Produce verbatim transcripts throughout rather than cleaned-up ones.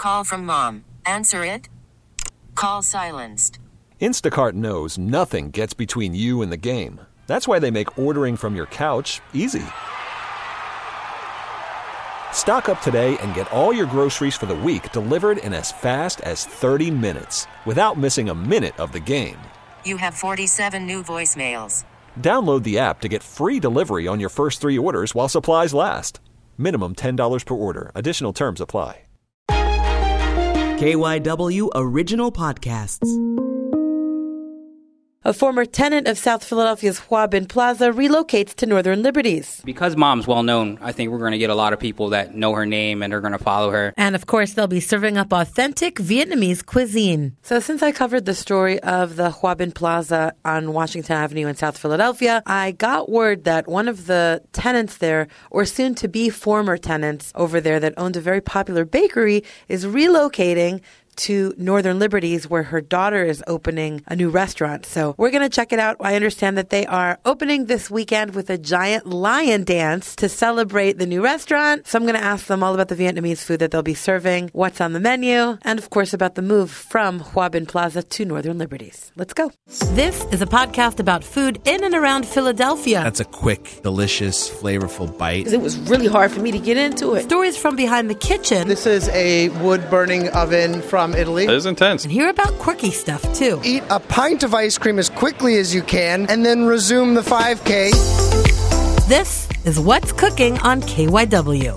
Call from mom. Answer it. Call silenced. Instacart knows nothing gets between you and the game. That's why they make ordering from your couch easy. Stock up today and get all your groceries for the week delivered in as fast as thirty minutes without missing a minute of the game. You have forty-seven new voicemails. Download the app to get free delivery on your first three orders while supplies last. Minimum ten dollars per order. Additional terms apply. K Y W Original Podcasts. A former tenant of South Philadelphia's Huabin Plaza relocates to Northern Liberties. Because Mom's well known, I think we're going to get a lot of people that know her name and are going to follow her. And of course, they'll be serving up authentic Vietnamese cuisine. So since I covered the story of the Huabin Plaza on Washington Avenue in South Philadelphia, I got word that one of the tenants there, or soon to be former tenants over there that owned a very popular bakery, is relocating to Northern Liberties, where her daughter is opening a new restaurant. So we're going to check it out. I understand that they are opening this weekend with a giant lion dance to celebrate the new restaurant. So I'm going to ask them all about the Vietnamese food that they'll be serving, what's on the menu, and of course about the move from Huabin Plaza to Northern Liberties. Let's go. This is a podcast about food in and around Philadelphia. That's a quick, delicious, flavorful bite. It was really hard for me to get into it. Stories from behind the kitchen. This is a wood-burning oven from Italy. It is intense. And hear about quirky stuff, too. Eat a pint of ice cream as quickly as you can, and then resume the five K. This is What's Cooking on K Y W.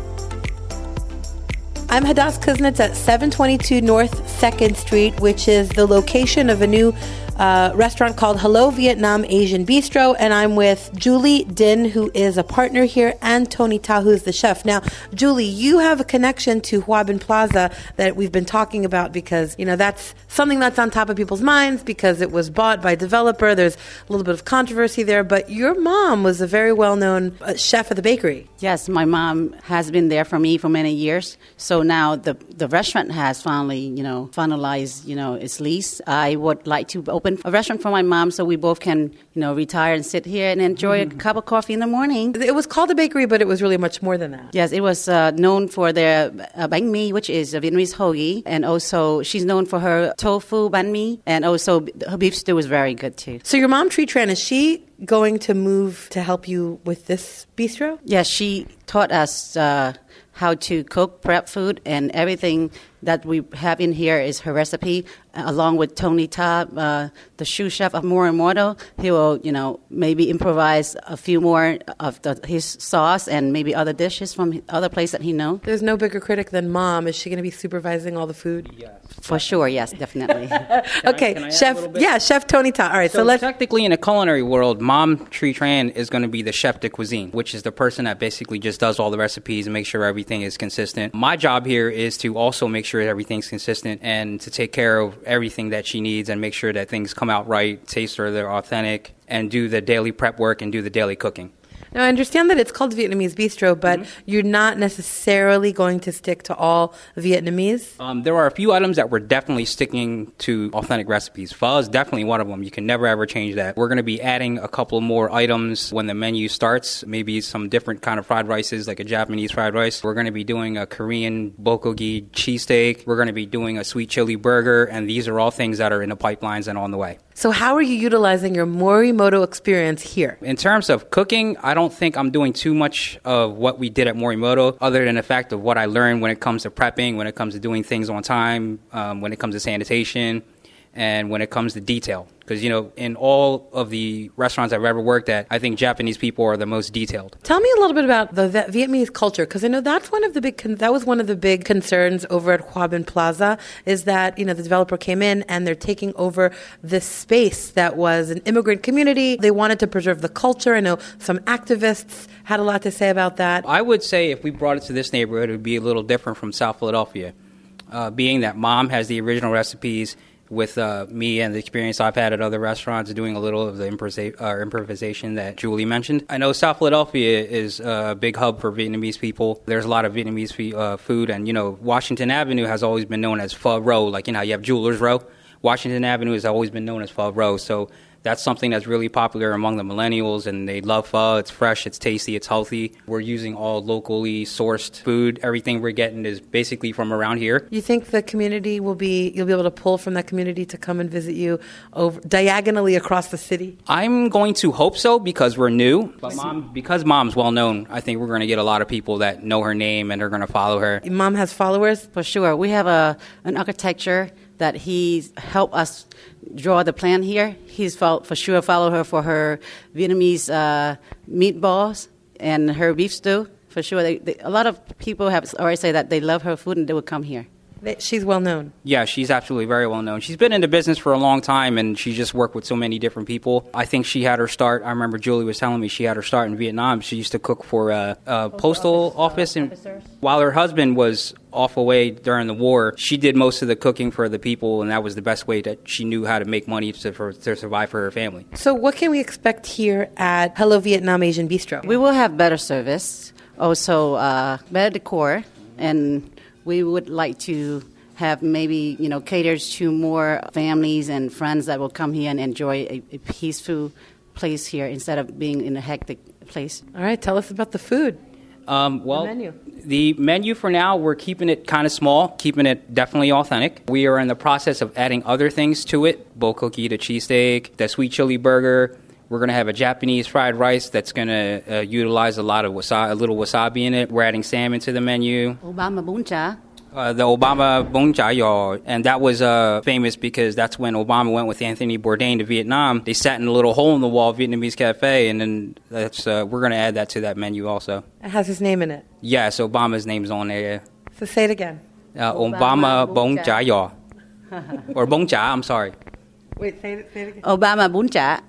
I'm Hadass Kuznets at seven twenty-two North second Street, which is the location of a new uh, restaurant called Hello Vietnam Asian Bistro, and I'm with Julie Din, who is a partner here, and Tony Ta, who's the chef. Now, Julie, you have a connection to Huabin Plaza that we've been talking about because, you know, that's something that's on top of people's minds because it was bought by a developer. There's a little bit of controversy there, but your mom was a very well-known uh, chef at the bakery. Yes, my mom has been there for me for many years. So now the the restaurant has finally, you know, finalized, you know, its lease. I would like to open a restaurant for my mom so we both can, you know, retire and sit here and enjoy mm-hmm. a cup of coffee in the morning. It was called a bakery, but it was really much more than that. Yes, it was uh, known for their uh, bánh mi, which is a Vietnamese hoagie, and also she's known for her tofu bánh mi, and also her beef stew is very good too. So your mom, Tree Tran, is she going to move to help you with this bistro? Yes, she taught us uh, how to cook, prep food, and everything that we have in here is her recipe, along with Tony Ta, uh, the sous chef of Morimoto. He will, you know, maybe improvise a few more of the, his sauce and maybe other dishes from other places that he knows. There's no bigger critic than Mom. Is she going to be supervising all the food? Yeah. For sure, yes, definitely. Okay, I, can I Chef, yeah, Chef Tony Ta. All right, so, so let's... technically in the culinary world, Mom Tree Tran is going to be the chef de cuisine, which is the person that basically just does all the recipes and make sure everything is consistent. My job here is to also make sure everything's consistent and to take care of everything that she needs and make sure that things come out right, taste or they're authentic, and do the daily prep work and do the daily cooking. Now, I understand that it's called Vietnamese Bistro, but mm-hmm. you're not necessarily going to stick to all Vietnamese? Um, there are a few items that we're definitely sticking to authentic recipes. Pho is definitely one of them. You can never, ever change that. We're going to be adding a couple more items when the menu starts, maybe some different kind of fried rices, like a Japanese fried rice. We're going to be doing a Korean bulgogi cheesesteak. We're going to be doing a sweet chili burger, and these are all things that are in the pipelines and on the way. So how are you utilizing your Morimoto experience here? In terms of cooking, I don't think I'm doing too much of what we did at Morimoto, other than the fact of what I learned when it comes to prepping, when it comes to doing things on time, um, when it comes to sanitation, and when it comes to detail. Because, you know, in all of the restaurants I've ever worked at, I think Japanese people are the most detailed. Tell me a little bit about the Vietnamese culture, because I know that's one of the big, con- that was one of the big concerns over at Huabin Plaza, is that, you know, the developer came in and they're taking over this space that was an immigrant community. They wanted to preserve the culture. I know some activists had a lot to say about that. I would say if we brought it to this neighborhood, it would be a little different from South Philadelphia, uh, being that Mom has the original recipes, with uh, me and the experience I've had at other restaurants, doing a little of the improvisa- uh, improvisation that Julie mentioned. I know South Philadelphia is a big hub for Vietnamese people. There's a lot of Vietnamese f- uh, food, and, you know, Washington Avenue has always been known as Pho Row. Like, you know, you have Jewelers Row. Washington Avenue has always been known as Pho Row. So That's something that's really popular among the millennials, and they love pho. It's fresh, it's tasty, it's healthy. We're using all locally sourced food. Everything we're getting is basically from around here. You think the community will be, you'll be able to pull from that community to come and visit you over diagonally across the city? I'm going to hope so because we're new. But mom, because mom's well known, I think we're going to get a lot of people that know her name and are going to follow her. Mom has followers? For sure. We have a an architecture that he's helped us draw the plan here. He's fo- for sure follow her for her Vietnamese uh, meatballs and her beef stew. For sure. They, they, a lot of people have already said that they love her food and they would come here. She's well known. Yeah, she's absolutely very well known. She's been in the business for a long time, and she just worked with so many different people. I think she had her start, I remember Julie was telling me she had her start in Vietnam. She used to cook for a, a postal office. And while her husband was off away during the war, she did most of the cooking for the people, and that was the best way that she knew how to make money to, for, to survive for her family. So what can we expect here at Hello Vietnam Asian Bistro? We will have better service, also uh, better decor, and we would like to have maybe, you know, caters to more families and friends that will come here and enjoy a, a peaceful place here instead of being in a hectic place. All right, tell us about the food. Um, well, the menu. The menu for now, we're keeping it kind of small, keeping it definitely authentic. We are in the process of adding other things to it, bo cookie, the cheesesteak, the sweet chili burger. We're going to have a Japanese fried rice that's going to uh, utilize a lot of wasabi, a little wasabi in it. We're adding salmon to the menu. Obama bún chả. Uh, the Obama bún chả giò, and that was uh, famous because that's when Obama went with Anthony Bourdain to Vietnam. They sat in a little hole in the wall Vietnamese cafe, and then that's uh, we're going to add that to that menu also. It has his name in it. Yes, Obama's name's on there. So say it again. Uh, Obama bún chả giò, or bún chả. I'm sorry. Wait, say it, say it again. Obama bún chả.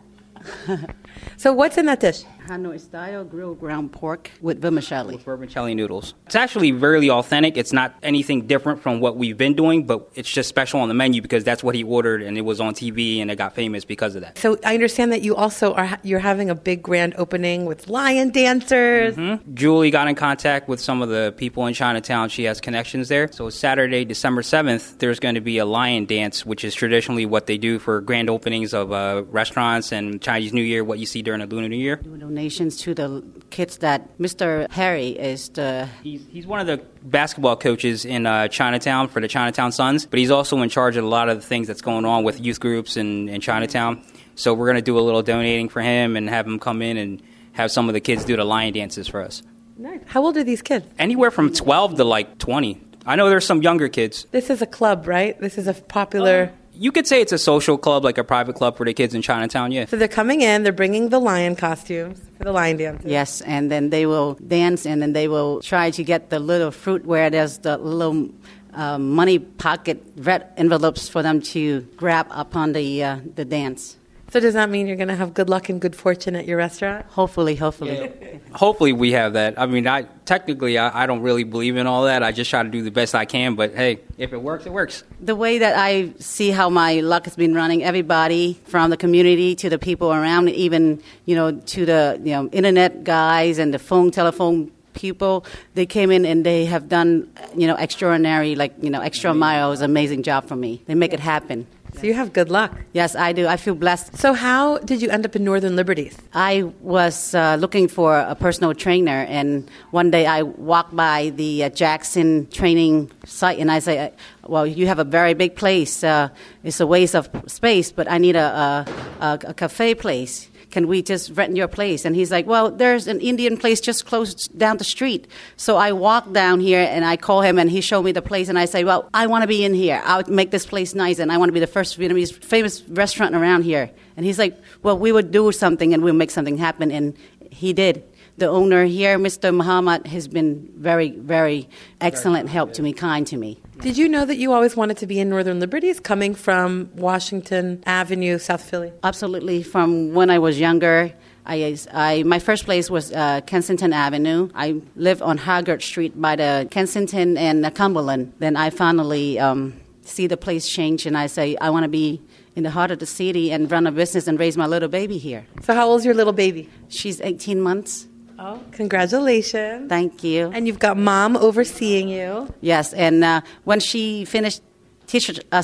So what's in that dish? Hanoi style grilled ground pork with vermicelli. With vermicelli noodles. It's actually really authentic. It's not anything different from what we've been doing, but it's just special on the menu because that's what he ordered, and it was on T V, and it got famous because of that. So I understand that you also are you're having a big grand opening with lion dancers. Mm-hmm. Julie got in contact with some of the people in Chinatown. She has connections there. So Saturday, December seventh, there's going to be a lion dance, which is traditionally what they do for grand openings of uh, restaurants and Chinese New Year, what you see during the Lunar New Year. Donations to the kids that Mister Harry is the... He's, he's one of the basketball coaches in uh, Chinatown for the Chinatown Suns, but he's also in charge of a lot of the things that's going on with youth groups in, in Chinatown. So we're going to do a little donating for him and have him come in and have some of the kids do the lion dances for us. Nice. How old are these kids? Anywhere from twelve to like twenty. I know there's some younger kids. This is a club, right? This is a popular... Um, You could say it's a social club, like a private club for the kids in Chinatown, yeah. So they're coming in, they're bringing the lion costumes for the lion dances. Yes, and then they will dance, and then they will try to get the little fruit where there's the little uh, money pocket red envelopes for them to grab upon the uh, the dance. So does that mean you're going to have good luck and good fortune at your restaurant? Hopefully, hopefully. Yeah. Hopefully we have that. I mean, I technically, I, I don't really believe in all that. I just try to do the best I can. But, hey, if it works, it works. The way that I see how my luck has been running, everybody from the community to the people around, even, you know, to the, you know, internet guys and the phone, telephone people, they came in and they have done, you know, extraordinary, like, you know, extra miles, amazing job for me. They make it happen. So you have good luck. Yes, I do. I feel blessed. So how did you end up in Northern Liberties? I was uh, looking for a personal trainer, and one day I walked by the uh, Jackson training site, and I say, well, you have a very big place. Uh, it's a waste of space, but I need a, a, a cafe place. Can we just rent your place? And he's like, well, there's an Indian place just close down the street. So I walked down here and I call him and he showed me the place. And I say, well, I want to be in here. I'll make this place nice. And I want to be the first Vietnamese famous restaurant around here. And he's like, well, we would do something and we'll make something happen. And he did. The owner here, Mister Muhammad, has been very, very excellent help to me, kind to me. Did you know that you always wanted to be in Northern Liberties, coming from Washington Avenue, South Philly? Absolutely. From when I was younger, I, I my first place was uh, Kensington Avenue. I lived on Haggard Street by the Kensington and the Cumberland. Then I finally um, see the place change, and I say, I want to be in the heart of the city and run a business and raise my little baby here. So how old's your little baby? She's eighteen months. Oh, congratulations. Thank you. And you've got mom overseeing you. Yes, and uh, when she finished teaching us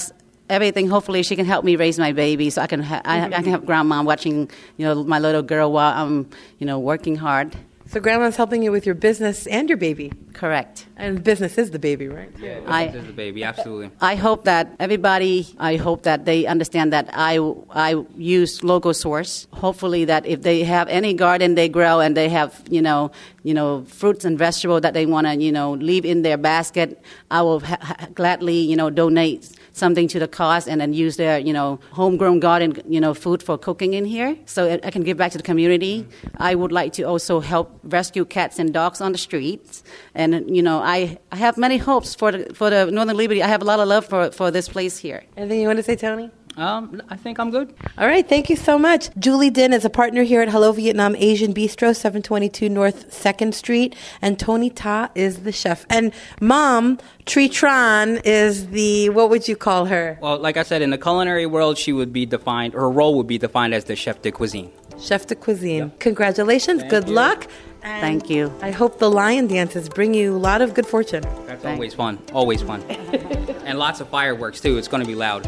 everything. Hopefully, she can help me raise my baby, so I can ha- I, I can have grandma watching, you know, my little girl while I'm, you know, working hard. So grandma's helping you with your business and your baby. Correct. And business is the baby, right? Yeah, I- this is the baby, absolutely. I hope that everybody, I hope that they understand that I, I use local source. Hopefully that if they have any garden they grow and they have, you know, you know, fruits and vegetables that they want to, you know, leave in their basket, I will ha- ha- gladly, you know, donate something to the cause and then use their, you know, homegrown garden, you know, food for cooking in here. So I can give back to the community. I would like to also help rescue cats and dogs on the streets. And, you know, I, I have many hopes for the, for the Northern Liberty. I have a lot of love for, for this place here. Anything you want to say, Tony? Um, I think I'm good. All right, thank you so much. Julie Din is a partner here at Hello Vietnam Asian Bistro, seven twenty-two North second Street, and Tony Ta is the chef. And Mom, Tri Tran, is the, what would you call her? Well, like I said, in the culinary world, she would be defined, her role would be defined as the chef de cuisine. Chef de cuisine. Congratulations, Thank good you. luck. And Thank you. I hope the lion dances bring you a lot of good fortune. That's always fun, always fun. And lots of fireworks, too. It's going to be loud.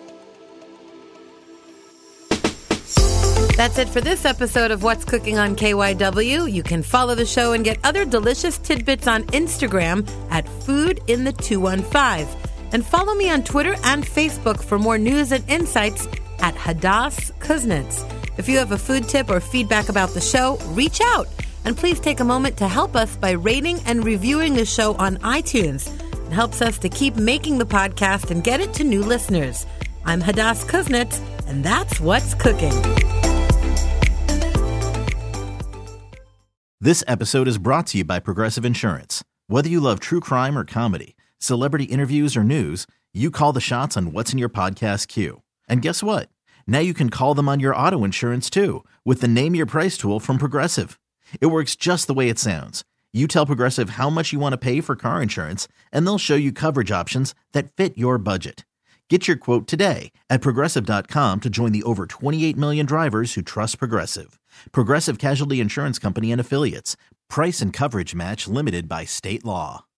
That's it for this episode of What's Cooking on K Y W. You can follow the show and get other delicious tidbits on Instagram at Food in the two one five. And follow me on Twitter and Facebook for more news and insights at Hadass Kuznets. If you have a food tip or feedback about the show, reach out. And please take a moment to help us by rating and reviewing the show on iTunes. It helps us to keep making the podcast and get it to new listeners. I'm Hadass Kuznets, and that's What's Cooking. This episode is brought to you by Progressive Insurance. Whether you love true crime or comedy, celebrity interviews or news, you call the shots on what's in your podcast queue. And guess what? Now you can call them on your auto insurance too with the Name Your Price tool from Progressive. It works just the way it sounds. You tell Progressive how much you want to pay for car insurance, and they'll show you coverage options that fit your budget. Get your quote today at Progressive dot com to join the over twenty-eight million drivers who trust Progressive. Progressive Casualty Insurance Company and Affiliates. Price and coverage match limited by state law.